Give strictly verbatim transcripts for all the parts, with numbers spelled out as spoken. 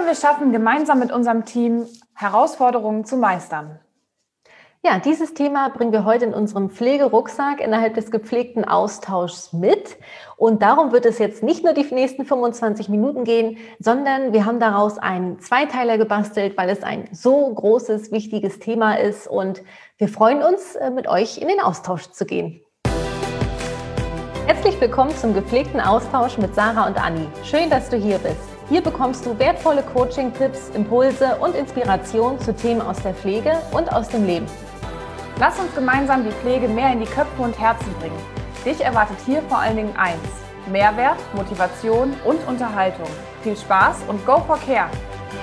wir schaffen gemeinsam mit unserem Team, Herausforderungen zu meistern. Ja, dieses Thema bringen wir heute in unserem Pflegerucksack innerhalb des gepflegten Austauschs mit. Und darum wird es jetzt nicht nur die nächsten fünfundzwanzig Minuten gehen, sondern wir haben daraus einen Zweiteiler gebastelt, weil es ein so großes, wichtiges Thema ist. Und wir freuen uns, mit euch in den Austausch zu gehen. Herzlich willkommen zum gepflegten Austausch mit Sarah und Anni. Schön, dass du hier bist. Hier bekommst du wertvolle Coaching-Tipps, Impulse und Inspiration zu Themen aus der Pflege und aus dem Leben. Lass uns gemeinsam die Pflege mehr in die Köpfe und Herzen bringen. Dich erwartet hier vor allen Dingen eins: Mehrwert, Motivation und Unterhaltung. Viel Spaß und go for care!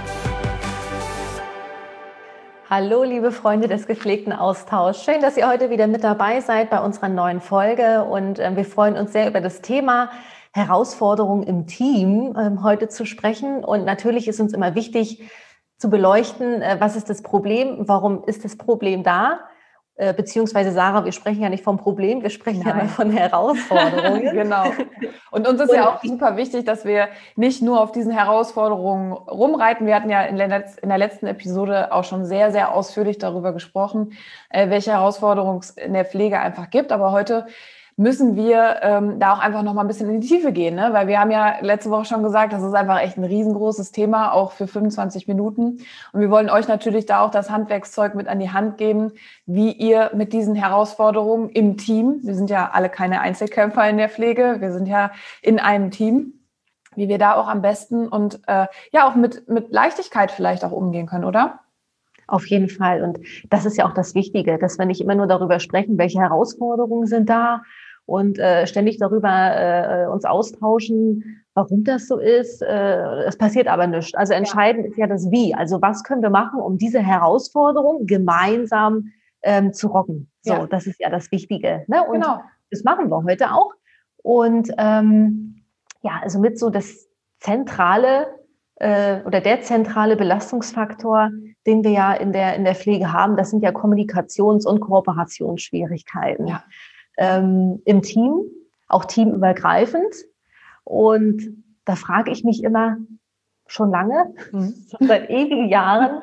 Hallo, liebe Freunde des gepflegten Austauschs. Schön, dass ihr heute wieder mit dabei seid bei unserer neuen Folge. Und äh, wir freuen uns sehr über das Thema Herausforderungen im Team äh, heute zu sprechen. Und natürlich ist uns immer wichtig zu beleuchten, äh, was ist das Problem, warum ist das Problem da? Äh, beziehungsweise Sarah, wir sprechen ja nicht vom Problem, wir sprechen Nein. ja mal von Herausforderungen. Genau. Und uns ist und, ja auch super wichtig, dass wir nicht nur auf diesen Herausforderungen rumreiten. Wir hatten ja in der, Letz-, in der letzten Episode auch schon sehr, sehr ausführlich darüber gesprochen, äh, welche Herausforderungen es in der Pflege einfach gibt. Aber heute müssen wir ähm, da auch einfach noch mal ein bisschen in die Tiefe gehen, ne? Weil wir haben ja letzte Woche schon gesagt, das ist einfach echt ein riesengroßes Thema, auch für fünfundzwanzig Minuten. Und wir wollen euch natürlich da auch das Handwerkszeug mit an die Hand geben, wie ihr mit diesen Herausforderungen im Team, wir sind ja alle keine Einzelkämpfer in der Pflege, wir sind ja in einem Team, wie wir da auch am besten und äh, ja auch mit, mit Leichtigkeit vielleicht auch umgehen können, oder? Auf jeden Fall. Und das ist ja auch das Wichtige, dass wir nicht immer nur darüber sprechen, welche Herausforderungen sind da, und äh, ständig darüber äh, uns austauschen, warum das so ist. Äh, es passiert aber nichts. Also entscheidend ja. ist ja das Wie. Also was können wir machen, um diese Herausforderung gemeinsam ähm, zu rocken? So, ja. Das ist ja das Wichtige. Ne? Und genau. Das machen wir heute auch. Und ähm, ja, also mit so das zentrale äh, oder der zentrale Belastungsfaktor, den wir ja in der in der Pflege haben, das sind ja Kommunikations- und Kooperationsschwierigkeiten. Ja. Ähm, im Team, auch teamübergreifend. Und da frage ich mich immer schon lange, mhm. seit ewigen Jahren,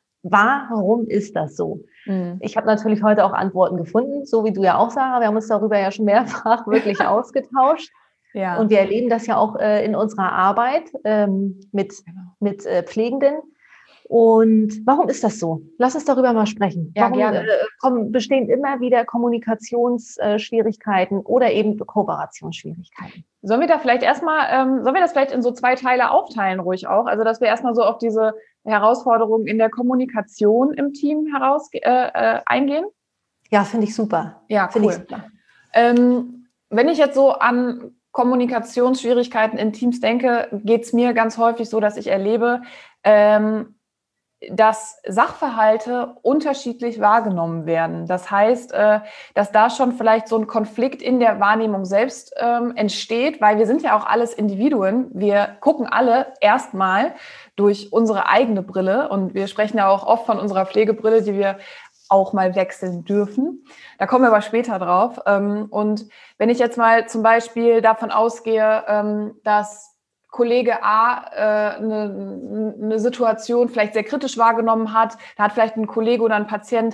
warum ist das so? Mhm. Ich habe natürlich heute auch Antworten gefunden, so wie du ja auch, Sarah. Wir haben uns darüber ja schon mehrfach wirklich ausgetauscht. Ja. Und wir erleben das ja auch äh, in unserer Arbeit ähm, mit, genau. mit äh, Pflegenden. Und warum ist das so? Lass uns darüber mal sprechen. Ja, warum gerne. Äh, kommen, bestehen immer wieder Kommunikationsschwierigkeiten äh, oder eben Kooperationsschwierigkeiten? Sollen wir da vielleicht erstmal, ähm, sollen wir das vielleicht in so zwei Teile aufteilen, ruhig auch? Also, dass wir erstmal so auf diese Herausforderungen in der Kommunikation im Team heraus äh, äh, eingehen? Ja, finde ich super. Ja, find cool. Ich super. Ähm, wenn ich jetzt so an Kommunikationsschwierigkeiten in Teams denke, geht es mir ganz häufig so, dass ich erlebe, ähm, dass Sachverhalte unterschiedlich wahrgenommen werden. Das heißt, dass da schon vielleicht so ein Konflikt in der Wahrnehmung selbst entsteht, weil wir sind ja auch alles Individuen. Wir gucken alle erstmal durch unsere eigene Brille und wir sprechen ja auch oft von unserer Pflegebrille, die wir auch mal wechseln dürfen. Da kommen wir aber später drauf. Und wenn ich jetzt mal zum Beispiel davon ausgehe, dass Kollege A äh, eine, eine Situation vielleicht sehr kritisch wahrgenommen hat, da hat vielleicht ein Kollege oder ein Patient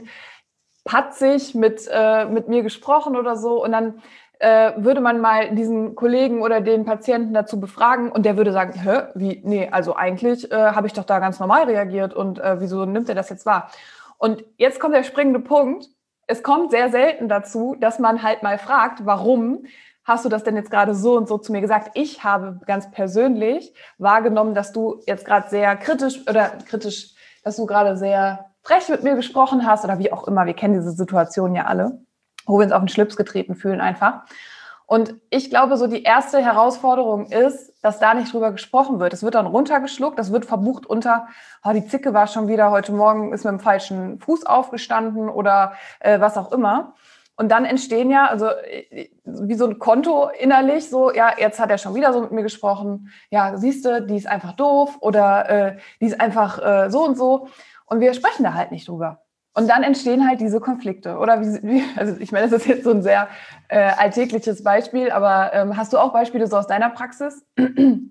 patzig mit, äh, mit mir gesprochen oder so und dann äh, würde man mal diesen Kollegen oder den Patienten dazu befragen und der würde sagen, hä, wie, nee, also eigentlich äh, habe ich doch da ganz normal reagiert und äh, wieso nimmt er das jetzt wahr? Und jetzt kommt der springende Punkt, es kommt sehr selten dazu, dass man halt mal fragt, warum hast du das denn jetzt gerade so und so zu mir gesagt? Ich habe ganz persönlich wahrgenommen, dass du jetzt gerade sehr kritisch oder kritisch, dass du gerade sehr frech mit mir gesprochen hast oder wie auch immer. Wir kennen diese Situation ja alle, wo wir uns auf den Schlips getreten fühlen einfach. Und ich glaube, so die erste Herausforderung ist, dass da nicht drüber gesprochen wird. Es wird dann runtergeschluckt, das wird verbucht unter, oh, die Zicke war schon wieder, heute Morgen ist mit dem falschen Fuß aufgestanden oder äh, was auch immer. Und dann entstehen ja, also wie so ein Konto innerlich, so, ja, jetzt hat er schon wieder so mit mir gesprochen, ja, siehst du, die ist einfach doof oder äh, die ist einfach äh, so und so. Und wir sprechen da halt nicht drüber. Und dann entstehen halt diese Konflikte. Oder wie, wie also ich meine, das ist jetzt so ein sehr äh, alltägliches Beispiel, aber ähm, hast du auch Beispiele so aus deiner Praxis?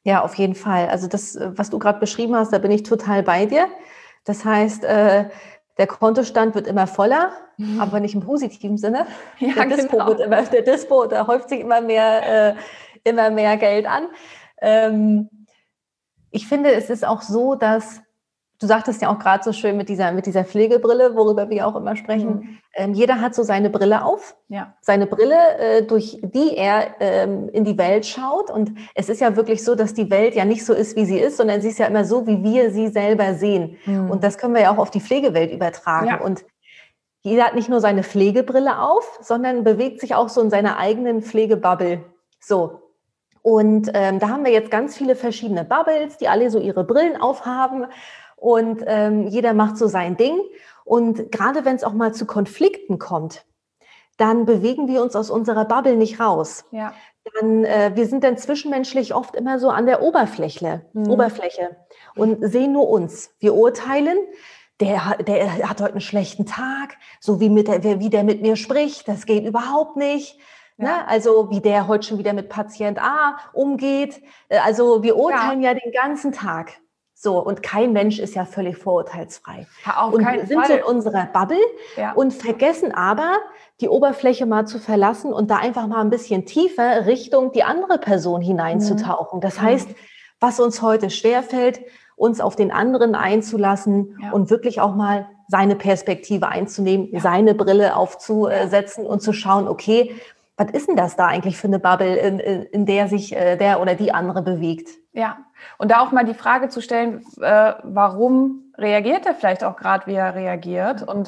Ja, auf jeden Fall. Also das, was du gerade beschrieben hast, da bin ich total bei dir. Das heißt, äh, der Kontostand wird immer voller, mhm. aber nicht im positiven Sinne. Ja, der Dispo genau. wird immer, der Dispo, da häuft sich immer mehr, äh, immer mehr Geld an. Ähm, ich finde, es ist auch so, dass du sagtest ja auch gerade so schön mit dieser, mit dieser Pflegebrille, worüber wir auch immer sprechen. Mhm. Ähm, jeder hat so seine Brille auf, ja. seine Brille, äh, durch die er ähm, in die Welt schaut. Und es ist ja wirklich so, dass die Welt ja nicht so ist, wie sie ist, sondern sie ist ja immer so, wie wir sie selber sehen. Mhm. Und das können wir ja auch auf die Pflegewelt übertragen. Ja. Und jeder hat nicht nur seine Pflegebrille auf, sondern bewegt sich auch so in seiner eigenen Pflegebubble. So. Und ähm, da haben wir jetzt ganz viele verschiedene Bubbles, die alle so ihre Brillen aufhaben. Und ähm, jeder macht so sein Ding. Und gerade wenn es auch mal zu Konflikten kommt, dann bewegen wir uns aus unserer Bubble nicht raus. Ja. Dann, äh, wir sind dann zwischenmenschlich oft immer so an der Oberfläche, mhm. Oberfläche und sehen nur uns. Wir urteilen, der, der hat heute einen schlechten Tag, so wie, mit der, wie der mit mir spricht, das geht überhaupt nicht. Ja. Ne? Also wie der heute schon wieder mit Patient A umgeht. Also wir urteilen ja, ja den ganzen Tag. So, und kein Mensch ist ja völlig vorurteilsfrei. Auf und keinen wir sind Fall. so in unserer Bubble ja. und vergessen aber, die Oberfläche mal zu verlassen und da einfach mal ein bisschen tiefer Richtung die andere Person hineinzutauchen. Das heißt, was uns heute schwerfällt, uns auf den anderen einzulassen ja. und wirklich auch mal seine Perspektive einzunehmen, ja. seine Brille aufzusetzen und zu schauen, okay, was ist denn das da eigentlich für eine Bubble, in, in der sich äh, der oder die andere bewegt? Ja, und da auch mal die Frage zu stellen, äh, warum reagiert er vielleicht auch gerade, wie er reagiert? Und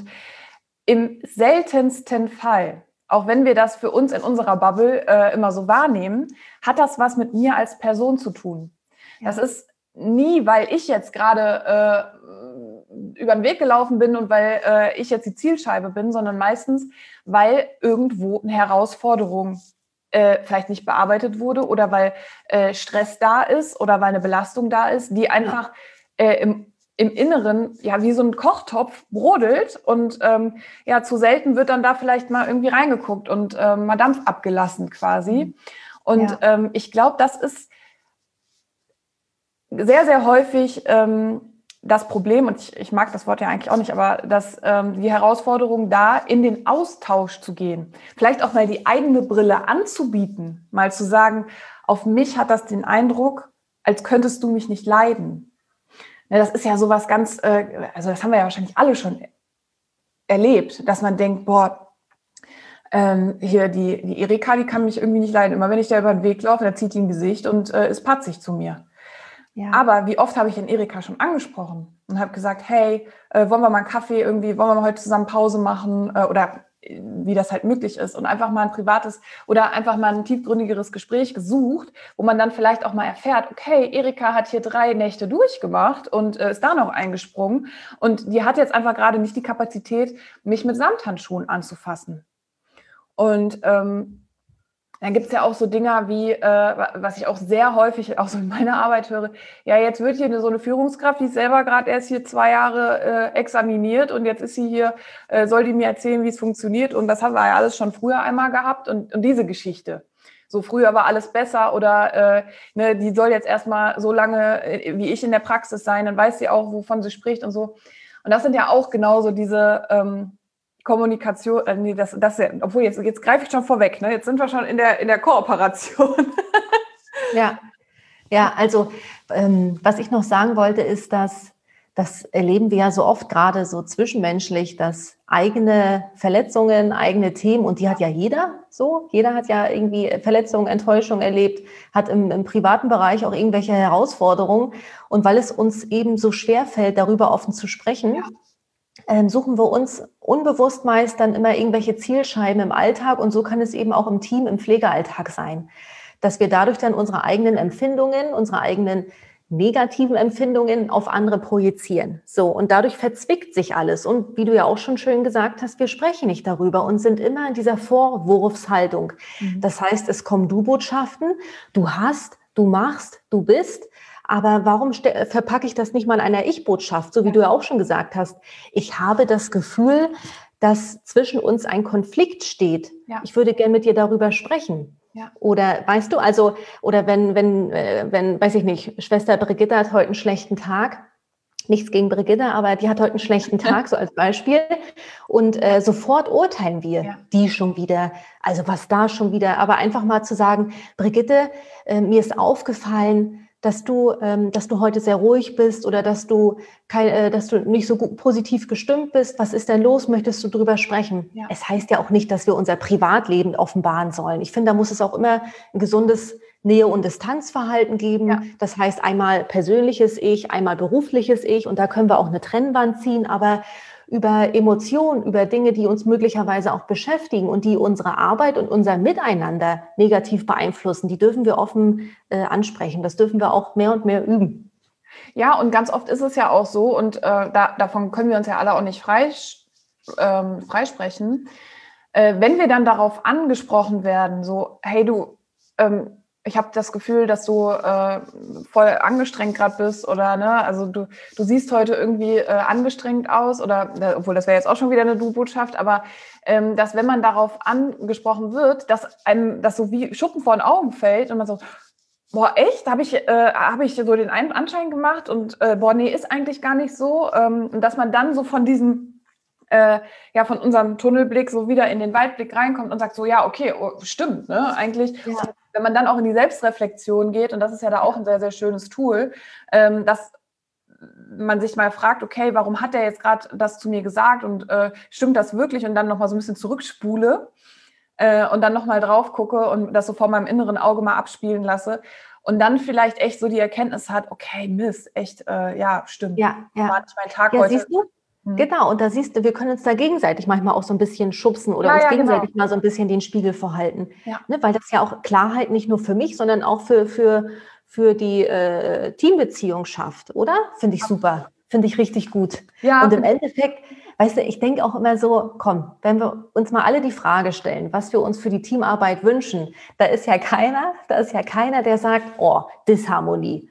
im seltensten Fall, auch wenn wir das für uns in unserer Bubble äh, immer so wahrnehmen, hat das was mit mir als Person zu tun. Ja. Das ist nie, weil ich jetzt gerade äh, über den Weg gelaufen bin und weil äh, ich jetzt die Zielscheibe bin, sondern meistens, weil irgendwo eine Herausforderung äh, vielleicht nicht bearbeitet wurde oder weil äh, Stress da ist oder weil eine Belastung da ist, die einfach ja. äh, im, im Inneren ja wie so ein Kochtopf brodelt und ähm, ja zu selten wird dann da vielleicht mal irgendwie reingeguckt und äh, mal Dampf abgelassen quasi. Und ja. ähm, ich glaube, das ist sehr, sehr häufig ähm, das Problem, und ich, ich mag das Wort ja eigentlich auch nicht, aber dass ähm, die Herausforderung da, in den Austausch zu gehen, vielleicht auch mal die eigene Brille anzubieten, mal zu sagen, auf mich hat das den Eindruck, als könntest du mich nicht leiden. Ja, das ist ja sowas ganz, äh, also das haben wir ja wahrscheinlich alle schon erlebt, dass man denkt, boah, ähm, hier die, die Erika, die kann mich irgendwie nicht leiden. Immer wenn ich da über den Weg laufe, da zieht die ein Gesicht und äh, ist patzig zu mir. Ja. Aber wie oft habe ich den Erika schon angesprochen und habe gesagt, hey, äh, wollen wir mal einen Kaffee irgendwie, wollen wir mal heute zusammen Pause machen äh, oder äh, wie das halt möglich ist und einfach mal ein privates oder einfach mal ein tiefgründigeres Gespräch gesucht, wo man dann vielleicht auch mal erfährt, okay, Erika hat hier drei Nächte durchgemacht und äh, ist da noch eingesprungen und die hat jetzt einfach gerade nicht die Kapazität, mich mit Samthandschuhen anzufassen. Und ähm, dann gibt es ja auch so Dinger wie, äh, was ich auch sehr häufig auch so in meiner Arbeit höre, ja, jetzt wird hier so eine Führungskraft, die ist selber gerade erst hier zwei Jahre äh, examiniert und jetzt ist sie hier, äh, soll die mir erzählen, wie es funktioniert und das haben wir ja alles schon früher einmal gehabt und, und diese Geschichte. So früher war alles besser oder äh, ne, die soll jetzt erstmal so lange äh, wie ich in der Praxis sein, dann weiß sie auch, wovon sie spricht und so. Und das sind ja auch genauso diese ähm, Kommunikation, äh, nee, das, das, obwohl jetzt, jetzt greife ich schon vorweg, ne? Jetzt sind wir schon in der, in der Kooperation. Ja, ja, also ähm, was ich noch sagen wollte, ist, dass das erleben wir ja so oft gerade so zwischenmenschlich, dass eigene Verletzungen, eigene Themen, und die hat ja jeder so, jeder hat ja irgendwie Verletzungen, Enttäuschung erlebt, hat im, im privaten Bereich auch irgendwelche Herausforderungen, und weil es uns eben so schwer fällt, darüber offen zu sprechen, ja. Ähm, suchen wir uns unbewusst meist dann immer irgendwelche Zielscheiben im Alltag, und so kann es eben auch im Team, im Pflegealltag sein, dass wir dadurch dann unsere eigenen Empfindungen, unsere eigenen negativen Empfindungen auf andere projizieren. So, und dadurch verzwickt sich alles. Und wie du ja auch schon schön gesagt hast, wir sprechen nicht darüber und sind immer in dieser Vorwurfshaltung. Mhm. Das heißt, es kommen Du-Botschaften, du hast, du machst, du bist. Aber warum verpacke ich das nicht mal in einer Ich-Botschaft, so wie ja. du ja auch schon gesagt hast? Ich habe das Gefühl, dass zwischen uns ein Konflikt steht. Ja. Ich würde gerne mit dir darüber sprechen. Ja. Oder weißt du, also, oder wenn, wenn, äh, wenn, weiß ich nicht, Schwester Brigitte hat heute einen schlechten Tag. Nichts gegen Brigitte, aber die hat heute einen schlechten Tag, so als Beispiel. Und äh, sofort urteilen wir, Ja. die schon wieder, also was da schon wieder. Aber einfach mal zu sagen, Brigitte, äh, mir ist aufgefallen, dass du, ähm, dass du heute sehr ruhig bist oder dass du, kein, äh, dass du nicht so gut, positiv gestimmt bist. Was ist denn los? Möchtest du drüber sprechen? Ja. Es heißt ja auch nicht, dass wir unser Privatleben offenbaren sollen. Ich finde, da muss es auch immer ein gesundes Nähe- und Distanzverhalten geben. Ja. Das heißt einmal persönliches Ich, einmal berufliches Ich. Und da können wir auch eine Trennwand ziehen. Aber über Emotionen, über Dinge, die uns möglicherweise auch beschäftigen und die unsere Arbeit und unser Miteinander negativ beeinflussen, die dürfen wir offen äh, ansprechen. Das dürfen wir auch mehr und mehr üben. Ja, und ganz oft ist es ja auch so, und äh, da, davon können wir uns ja alle auch nicht frei, ähm, freisprechen, äh, wenn wir dann darauf angesprochen werden, so, hey du, ähm, ich habe das Gefühl, dass du äh, voll angestrengt gerade bist oder ne, also du, du siehst heute irgendwie äh, angestrengt aus oder, äh, obwohl das wäre jetzt auch schon wieder eine Du-Botschaft, aber ähm, dass wenn man darauf angesprochen wird, dass einem das so wie Schuppen vor den Augen fällt und man so, boah, echt? Habe ich, äh, hab ich so den Anschein gemacht und äh, boah, nee, ist eigentlich gar nicht so. Ähm, und dass man dann so von diesem, äh, ja, von unserem Tunnelblick so wieder in den Waldblick reinkommt und sagt so, ja, okay, oh, stimmt, ne, eigentlich. Ja. Und wenn man dann auch in die Selbstreflexion geht, und das ist ja da auch ein sehr, sehr schönes Tool, ähm, dass man sich mal fragt, okay, warum hat der jetzt gerade das zu mir gesagt und äh, stimmt das wirklich? Und dann nochmal so ein bisschen zurückspule äh, und dann nochmal drauf gucke und das so vor meinem inneren Auge mal abspielen lasse und dann vielleicht echt so die Erkenntnis hat, okay, Mist, echt, äh, ja, stimmt. Ja, ja. War nicht mein Tag Ja, heute. siehst du? Hm. Genau, und da siehst du, wir können uns da gegenseitig manchmal auch so ein bisschen schubsen oder Ja, uns ja, gegenseitig genau. mal so ein bisschen den Spiegel vorhalten. Ja. Ne, weil das ja auch Klarheit nicht nur für mich, sondern auch für, für, für die äh, Teambeziehung schafft, oder? Finde ich super. Finde ich richtig gut. Ja, Und im Endeffekt, weißt du, ich denke auch immer so, komm, wenn wir uns mal alle die Frage stellen, was wir uns für die Teamarbeit wünschen, da ist ja keiner, da ist ja keiner, der sagt, oh, Disharmonie,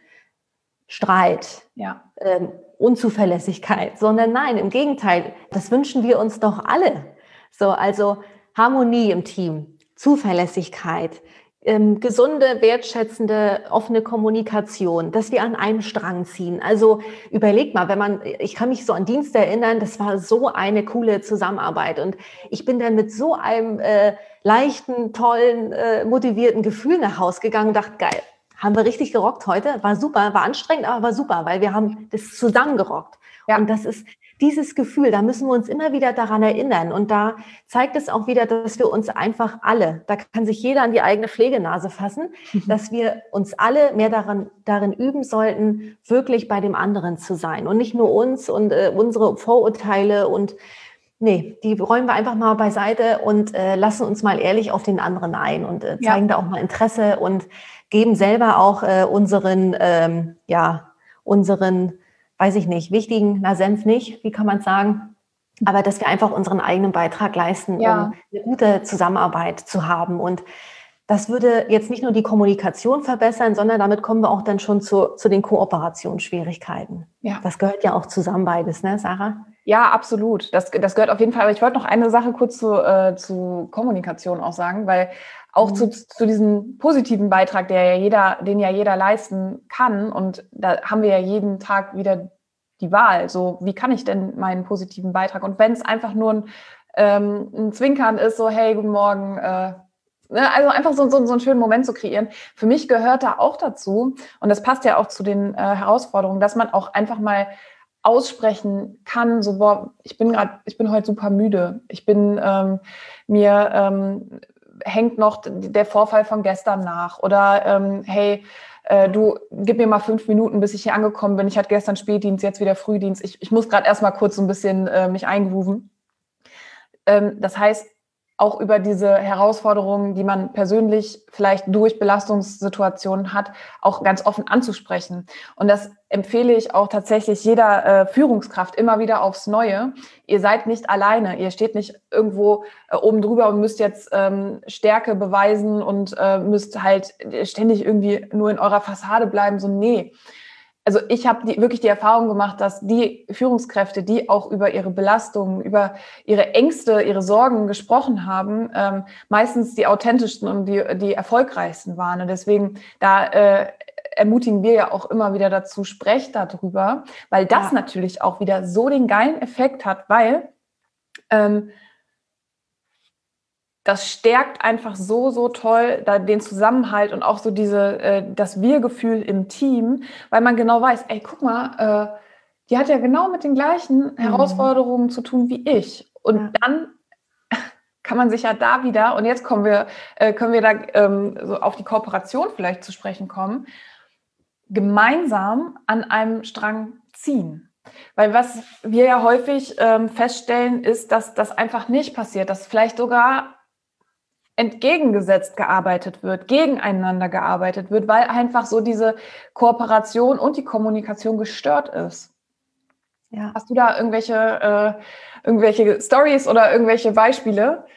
Streit, ja. ähm, Unzuverlässigkeit, sondern nein, im Gegenteil, das wünschen wir uns doch alle. So, also Harmonie im Team, Zuverlässigkeit, ähm, gesunde, wertschätzende, offene Kommunikation, dass wir an einem Strang ziehen. Also überleg mal, wenn man, ich kann mich so an Dienste erinnern, das war so eine coole Zusammenarbeit und ich bin dann mit so einem äh, leichten, tollen, äh, motivierten Gefühl nach Hause gegangen und dachte, geil, haben wir richtig gerockt heute, war super, war anstrengend, aber war super, weil wir haben das zusammen gerockt. Ja. Und das ist dieses Gefühl, da müssen wir uns immer wieder daran erinnern. Und da zeigt es auch wieder, dass wir uns einfach alle, da kann sich jeder an die eigene Pflegenase fassen, dass wir uns alle mehr daran, darin üben sollten, wirklich bei dem anderen zu sein. Und nicht nur uns und äh, unsere Vorurteile und nee, die räumen wir einfach mal beiseite und äh, lassen uns mal ehrlich auf den anderen ein und äh, zeigen Ja. da auch mal Interesse und geben selber auch äh, unseren, ähm, ja, unseren, weiß ich nicht, wichtigen, na Senf nicht, wie kann man sagen, aber dass wir einfach unseren eigenen Beitrag leisten, Ja. um eine gute Zusammenarbeit zu haben. Und das würde jetzt nicht nur die Kommunikation verbessern, sondern damit kommen wir auch dann schon zu, zu den Kooperationsschwierigkeiten. Ja. Das gehört ja auch zusammen beides, ne, Sarah? Ja, absolut. Das, das gehört auf jeden Fall. Aber ich wollte noch eine Sache kurz zu, äh, zu Kommunikation auch sagen, weil auch Mhm. zu, zu diesem positiven Beitrag, der ja jeder, den ja jeder leisten kann, und da haben wir ja jeden Tag wieder die Wahl. So, wie kann ich denn meinen positiven Beitrag? Und wenn es einfach nur ein, ähm, ein Zwinkern ist, so, hey, guten Morgen, äh, ne, also einfach so, so, so einen schönen Moment zu kreieren. Für mich gehört da auch dazu, und das passt ja auch zu den äh, Herausforderungen, dass man auch einfach mal aussprechen kann, so, boah, ich bin gerade, ich bin heute super müde. Ich bin, ähm, mir ähm, hängt noch der Vorfall von gestern nach. Oder, ähm, hey, äh, du, gib mir mal fünf Minuten, bis ich hier angekommen bin. Ich hatte gestern Spätdienst, jetzt wieder Frühdienst. Ich, ich muss gerade erstmal kurz so ein bisschen äh, mich eingrooven. Ähm, das heißt, auch über diese Herausforderungen, die man persönlich vielleicht durch Belastungssituationen hat, auch ganz offen anzusprechen. Und das empfehle ich auch tatsächlich jeder äh, Führungskraft immer wieder aufs Neue. Ihr seid nicht alleine. Ihr steht nicht irgendwo äh, oben drüber und müsst jetzt ähm, Stärke beweisen und äh, müsst halt ständig irgendwie nur in eurer Fassade bleiben. So, nee. also ich habe die, wirklich die Erfahrung gemacht, dass die Führungskräfte, die auch über ihre Belastungen, über ihre Ängste, ihre Sorgen gesprochen haben, ähm, meistens die authentischsten und die, die erfolgreichsten waren. Und deswegen, da äh, ermutigen wir ja auch immer wieder dazu, sprecht darüber, weil das Ja. natürlich auch wieder so den geilen Effekt hat, weil ähm, das stärkt einfach so, so toll da den Zusammenhalt und auch so diese, äh, das Wir-Gefühl im Team, weil man genau weiß, ey, guck mal, äh, die hat ja genau mit den gleichen Mhm. Herausforderungen zu tun wie ich. Und Ja. dann kann man sich ja da wieder, und jetzt kommen wir, äh, können wir da ähm, so auf die Kooperation vielleicht zu sprechen kommen, gemeinsam an einem Strang ziehen. Weil was wir ja häufig ähm, feststellen, ist, dass das einfach nicht passiert, dass vielleicht sogar entgegengesetzt gearbeitet wird, gegeneinander gearbeitet wird, weil einfach so diese Kooperation und die Kommunikation gestört ist. Ja. Hast du da irgendwelche, äh, irgendwelche Stories oder irgendwelche Beispiele?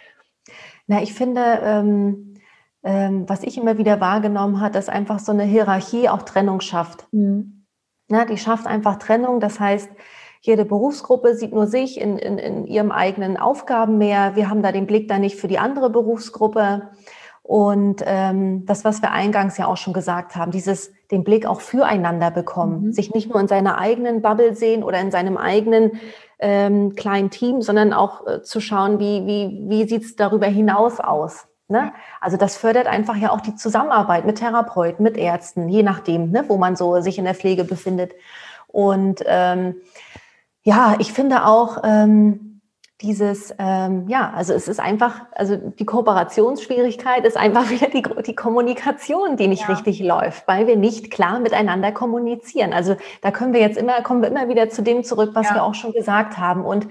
Na, ich finde, ähm, ähm, was ich immer wieder wahrgenommen habe, dass einfach so eine Hierarchie auch Trennung schafft. Mhm. Na, die schafft einfach Trennung. Das heißt, jede Berufsgruppe sieht nur sich in, in, in ihrem eigenen Aufgabenmeer. Wir haben da den Blick dann nicht für die andere Berufsgruppe. Und ähm, das, was wir eingangs ja auch schon gesagt haben, dieses den Blick auch füreinander bekommen, Mhm. sich nicht nur in seiner eigenen Bubble sehen oder in seinem eigenen ähm, kleinen Team, sondern auch äh, zu schauen, wie, wie, wie sieht es darüber hinaus aus. Ne? Ja. Also das fördert einfach ja auch die Zusammenarbeit mit Therapeuten, mit Ärzten, je nachdem, ne, wo man so sich in der Pflege befindet. Und ähm, ja, ich finde auch ähm, dieses, ähm, ja, also es ist einfach, also die Kooperationsschwierigkeit ist einfach wieder die, die Kommunikation, die nicht Ja. richtig läuft, weil wir nicht klar miteinander kommunizieren. Also da können wir jetzt immer, kommen wir immer wieder zu dem zurück, was Ja. wir auch schon gesagt haben. Und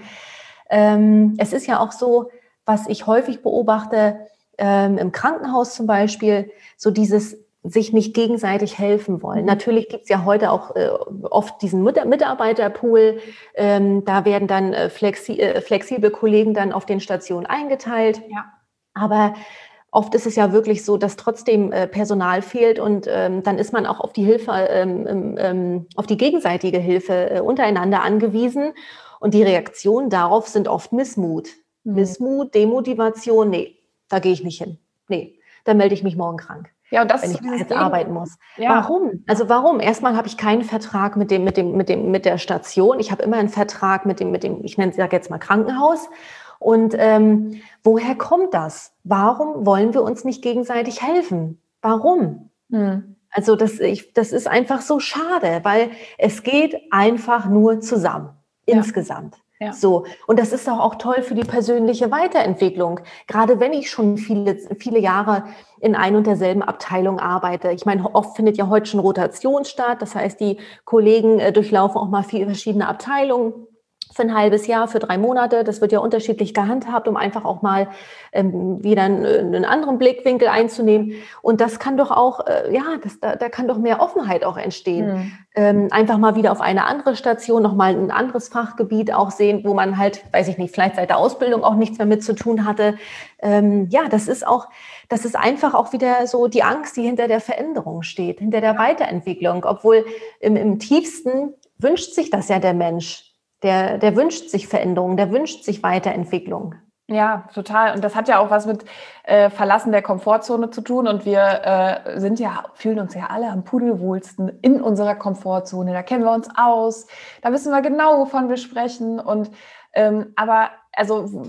ähm, es ist ja auch so, was ich häufig beobachte, ähm, im Krankenhaus zum Beispiel, so dieses sich nicht gegenseitig helfen wollen. Mhm. Natürlich gibt es ja heute auch äh, oft diesen Mit- Mitarbeiterpool. Ähm, da werden dann äh, flexi äh, flexible Kollegen dann auf den Stationen eingeteilt. Ja. Aber oft ist es ja wirklich so, dass trotzdem äh, Personal fehlt und ähm, dann ist man auch auf die Hilfe, ähm, ähm, auf die gegenseitige Hilfe äh, untereinander angewiesen. Und die Reaktionen darauf sind oft Missmut. Mhm. Missmut, Demotivation, nee, da gehe ich nicht hin. Nee, da melde ich mich morgen krank. Ja, und das Wenn ist ich so da dieses jetzt Gegen- arbeiten muss. Ja. Warum? Also warum? Erstmal habe ich keinen Vertrag mit dem, mit dem, mit dem, mit der Station. Ich habe immer einen Vertrag mit dem, mit dem, ich nenne es sage jetzt mal Krankenhaus. Und ähm, woher kommt das? Warum wollen wir uns nicht gegenseitig helfen? Warum? Mhm. Also das, ich, das ist einfach so schade, weil es geht einfach nur zusammen, Ja. insgesamt. Ja. So. Und das ist doch auch toll für die persönliche Weiterentwicklung. Gerade wenn ich schon viele, viele Jahre in ein und derselben Abteilung arbeite. Ich meine, oft findet ja heute schon Rotation statt. Das heißt, die Kollegen äh, durchlaufen auch mal viele verschiedene Abteilungen für ein halbes Jahr, für drei Monate. Das wird ja unterschiedlich gehandhabt, um einfach auch mal ähm, wieder einen, einen anderen Blickwinkel einzunehmen. Und das kann doch auch, äh, ja, das, da, da kann doch mehr Offenheit auch entstehen. Mhm. Ähm, einfach mal wieder auf eine andere Station, nochmal ein anderes Fachgebiet auch sehen, wo man halt, weiß ich nicht, vielleicht seit der Ausbildung auch nichts mehr mit zu tun hatte. Ähm, ja, das ist auch, das ist einfach auch wieder so die Angst, die hinter der Veränderung steht, hinter der Weiterentwicklung. Obwohl im, im tiefsten wünscht sich das ja der Mensch. Der, der wünscht sich Veränderung, der wünscht sich Weiterentwicklung. Ja, total. Und das hat ja auch was mit äh, Verlassen der Komfortzone zu tun. Und wir äh, sind ja, fühlen uns ja alle am pudelwohlsten in unserer Komfortzone. Da kennen wir uns aus. Da wissen wir genau, wovon wir sprechen. Und ähm, aber also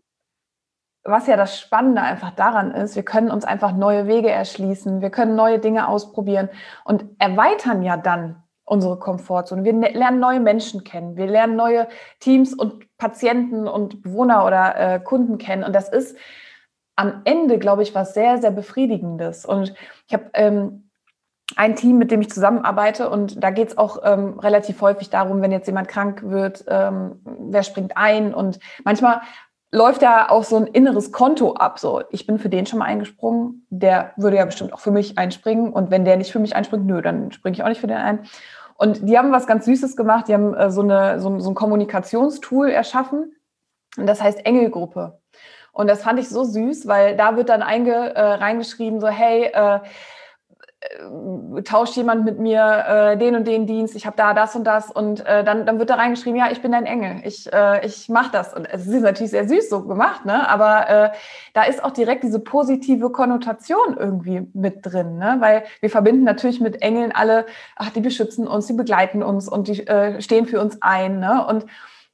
was ja das Spannende einfach daran ist, wir können uns einfach neue Wege erschließen. Wir können neue Dinge ausprobieren und erweitern ja dann unsere Komfortzone. Wir lernen neue Menschen kennen. Wir lernen neue Teams und Patienten und Bewohner oder äh, Kunden kennen. Und das ist am Ende, glaube ich, was sehr, sehr Befriedigendes. Und ich habe ähm, ein Team, mit dem ich zusammenarbeite. Und da geht es auch ähm, relativ häufig darum, wenn jetzt jemand krank wird, ähm, wer springt ein. Und manchmal läuft da auch so ein inneres Konto ab. So, ich bin für den schon mal eingesprungen. Der würde ja bestimmt auch für mich einspringen. Und wenn der nicht für mich einspringt, nö, dann springe ich auch nicht für den ein. Und die haben was ganz Süßes gemacht. Die haben äh, so, eine, so, so ein Kommunikationstool erschaffen. Und das heißt Engelgruppe. Und das fand ich so süß, weil da wird dann einge, äh, reingeschrieben, so, hey, äh, äh, tauscht jemand mit mir äh, den und den Dienst, ich habe da das und das und äh, dann, dann wird da reingeschrieben, ja, ich bin dein Engel, ich, äh, ich mache das. Und es ist natürlich sehr süß so gemacht, ne? Aber äh, da ist auch direkt diese positive Konnotation irgendwie mit drin, ne? Weil wir verbinden natürlich mit Engeln alle, ach, die beschützen uns, die begleiten uns und die äh, stehen für uns ein, ne? Und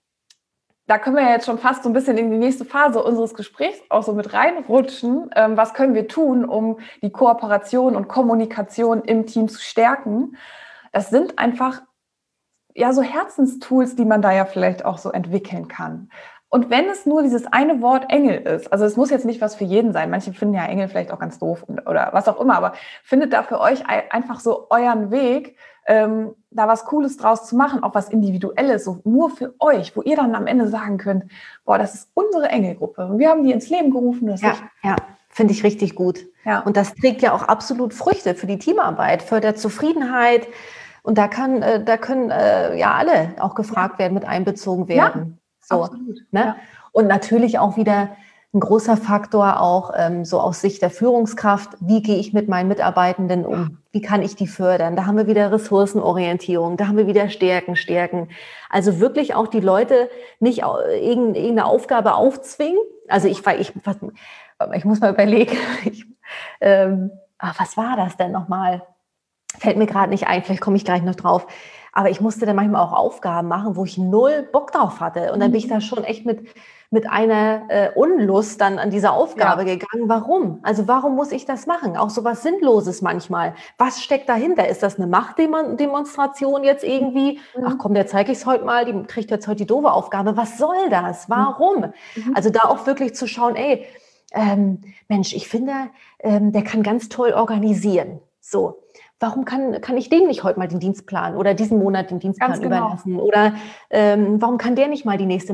da können wir jetzt schon fast so ein bisschen in die nächste Phase unseres Gesprächs auch so mit reinrutschen. Ähm, was können wir tun, um die Kooperation und Kommunikation im Team zu stärken? Das sind einfach ja so Herzenstools, die man da ja vielleicht auch so entwickeln kann. Und wenn es nur dieses eine Wort Engel ist, also es muss jetzt nicht was für jeden sein, manche finden ja Engel vielleicht auch ganz doof oder was auch immer, aber findet da für euch einfach so euren Weg, ähm, da was Cooles draus zu machen, auch was Individuelles, so nur für euch, wo ihr dann am Ende sagen könnt, boah, das ist unsere Engelgruppe und wir haben die ins Leben gerufen. Das ja, ja, finde ich richtig gut. Ja. Und das trägt ja auch absolut Früchte für die Teamarbeit, fördert Zufriedenheit und da, kann, äh, da können äh, ja alle auch gefragt ja. werden, mit einbezogen werden. Ja, so, absolut. Ne? Ja. Und natürlich auch wieder ein großer Faktor auch ähm, so aus Sicht der Führungskraft, wie gehe ich mit meinen Mitarbeitenden um? Wie kann ich die fördern? Da haben wir wieder Ressourcenorientierung, da haben wir wieder Stärken, Stärken. Also wirklich auch die Leute nicht irgendeine Aufgabe aufzwingen. Also ich, ich, ich muss mal überlegen, ich, ähm, ach, was war das denn nochmal? Fällt mir gerade nicht ein, vielleicht komme ich gleich noch drauf. Aber ich musste dann manchmal auch Aufgaben machen, wo ich null Bock drauf hatte. Und dann bin ich da schon echt mit, mit einer äh, Unlust dann an diese Aufgabe ja. gegangen. Warum? Also warum muss ich das machen? Auch so was Sinnloses manchmal. Was steckt dahinter? Ist das eine Machtdemonstration jetzt irgendwie? Mhm. Ach komm, der zeige ich es heute mal, die kriegt jetzt heute die doofe Aufgabe. Was soll das? Warum? Mhm. Also da auch wirklich zu schauen, ey, ähm, Mensch, ich finde, ähm, der kann ganz toll organisieren. So. Warum kann, kann ich dem nicht heute mal den Dienstplan oder diesen Monat den Dienstplan genau. überlassen? Oder ähm, warum kann der nicht mal die nächste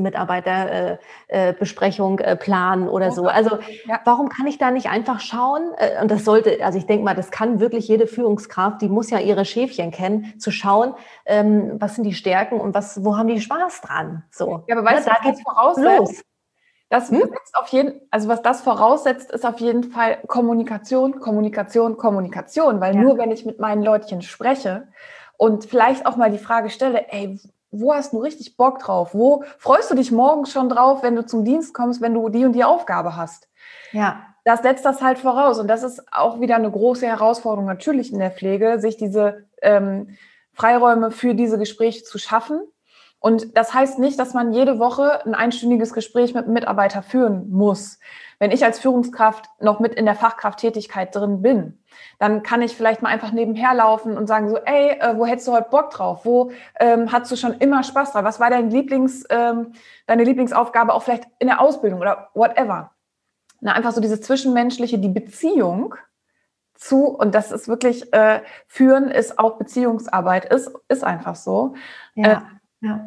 Mitarbeiterbesprechung äh, äh, planen oder so? Also ja. warum kann ich da nicht einfach schauen? Äh, und das sollte, also ich denke mal, das kann wirklich jede Führungskraft, die muss ja ihre Schäfchen kennen, zu schauen, ähm, was sind die Stärken und was, wo haben die Spaß dran? So. Ja, aber weißt ja, du, da geht's voraus los. Das hm? setzt auf jeden, also was das voraussetzt, ist auf jeden Fall Kommunikation, Kommunikation, Kommunikation, weil ja. nur wenn ich mit meinen Leutchen spreche und vielleicht auch mal die Frage stelle, ey, wo hast du richtig Bock drauf? Wo freust du dich morgens schon drauf, wenn du zum Dienst kommst, wenn du die und die Aufgabe hast? Ja. Das setzt das halt voraus und das ist auch wieder eine große Herausforderung natürlich in der Pflege, sich diese ähm, Freiräume für diese Gespräche zu schaffen. Und das heißt nicht, dass man jede Woche ein einstündiges Gespräch mit einem Mitarbeiter führen muss. Wenn ich als Führungskraft noch mit in der Fachkrafttätigkeit drin bin, dann kann ich vielleicht mal einfach nebenher laufen und sagen so, ey, äh, wo hättest du heute Bock drauf? Wo ähm, hattest du schon immer Spaß drauf? Was war dein Lieblings, ähm, deine Lieblingsaufgabe auch vielleicht in der Ausbildung oder whatever? Na, einfach so dieses Zwischenmenschliche, die Beziehung zu, und das ist wirklich, äh, führen ist auch Beziehungsarbeit, ist, ist einfach so. Ja. Äh, Ja.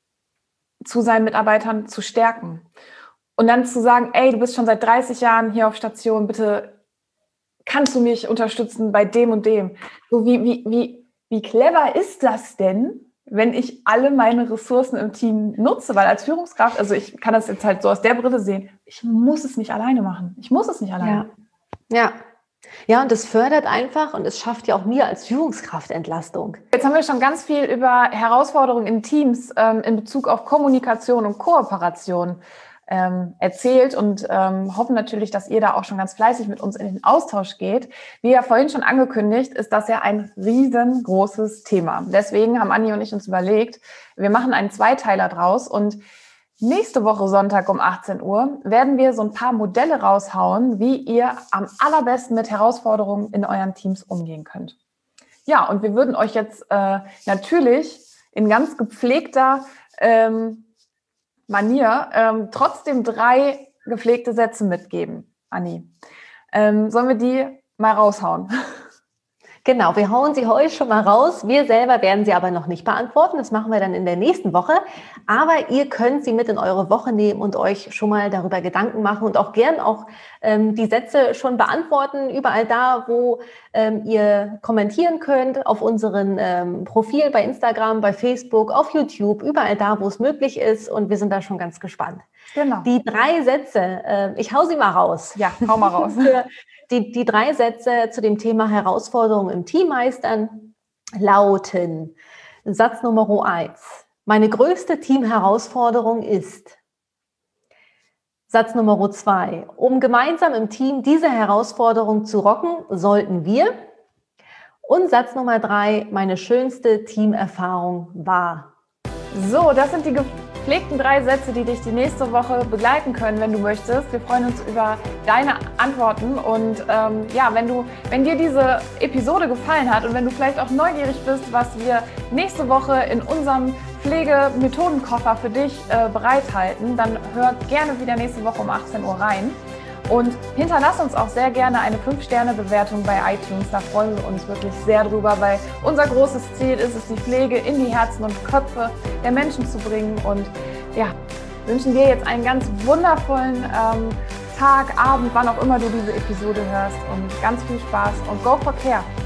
zu seinen Mitarbeitern zu stärken. Und dann zu sagen, ey, du bist schon seit dreißig Jahren hier auf Station, bitte kannst du mich unterstützen bei dem und dem. So wie, wie, wie, wie clever ist das denn, wenn ich alle meine Ressourcen im Team nutze? Weil als Führungskraft, also ich kann das jetzt halt so aus der Brille sehen, ich muss es nicht alleine machen. Ich muss es nicht alleine. Ja, ja. Ja, und das fördert einfach und es schafft ja auch mir als Führungskraft Entlastung. Jetzt haben wir schon ganz viel über Herausforderungen in Teams ähm, in Bezug auf Kommunikation und Kooperation ähm, erzählt und ähm, hoffen natürlich, dass ihr da auch schon ganz fleißig mit uns in den Austausch geht. Wie ja vorhin schon angekündigt, ist das ja ein riesengroßes Thema. Deswegen haben Anni und ich uns überlegt, wir machen einen Zweiteiler draus und nächste Woche Sonntag um achtzehn Uhr werden wir so ein paar Modelle raushauen, wie ihr am allerbesten mit Herausforderungen in euren Teams umgehen könnt. Ja, und wir würden euch jetzt äh, natürlich in ganz gepflegter ähm, Manier ähm, trotzdem drei gepflegte Sätze mitgeben. Anni, ähm, sollen wir die mal raushauen? Genau, wir hauen sie heute schon mal raus. Wir selber werden sie aber noch nicht beantworten. Das machen wir dann in der nächsten Woche. Aber ihr könnt sie mit in eure Woche nehmen und euch schon mal darüber Gedanken machen und auch gern auch ähm, die Sätze schon beantworten. Überall da, wo ähm, ihr kommentieren könnt, auf unseren ähm, Profil bei Instagram, bei Facebook, auf YouTube, überall da, wo es möglich ist. Und wir sind da schon ganz gespannt. Genau. Die drei Sätze, äh, ich hau sie mal raus. Ja, hau mal raus. die, die drei Sätze zu dem Thema Herausforderungen im Team meistern lauten: Satz Nummer eins. Meine größte Teamherausforderung ist. Satz Nummer zwei. Um gemeinsam im Team diese Herausforderung zu rocken, sollten wir. Und Satz Nummer drei. Meine schönste Teamerfahrung war. So, das sind die gepflegten drei Sätze, die dich die nächste Woche begleiten können, wenn du möchtest. Wir freuen uns über deine Antworten und ähm, ja, wenn du, wenn dir diese Episode gefallen hat und wenn du vielleicht auch neugierig bist, was wir nächste Woche in unserem Pflegemethodenkoffer für dich äh, bereithalten, dann hör gerne wieder nächste Woche um achtzehn Uhr rein. Und hinterlass uns auch sehr gerne eine fünf Sterne Bewertung bei iTunes. Da freuen wir uns wirklich sehr drüber, weil unser großes Ziel ist es, die Pflege in die Herzen und Köpfe der Menschen zu bringen. Und ja, wünschen dir jetzt einen ganz wundervollen ähm, Tag, Abend, wann auch immer du diese Episode hörst. Und ganz viel Spaß und go for care!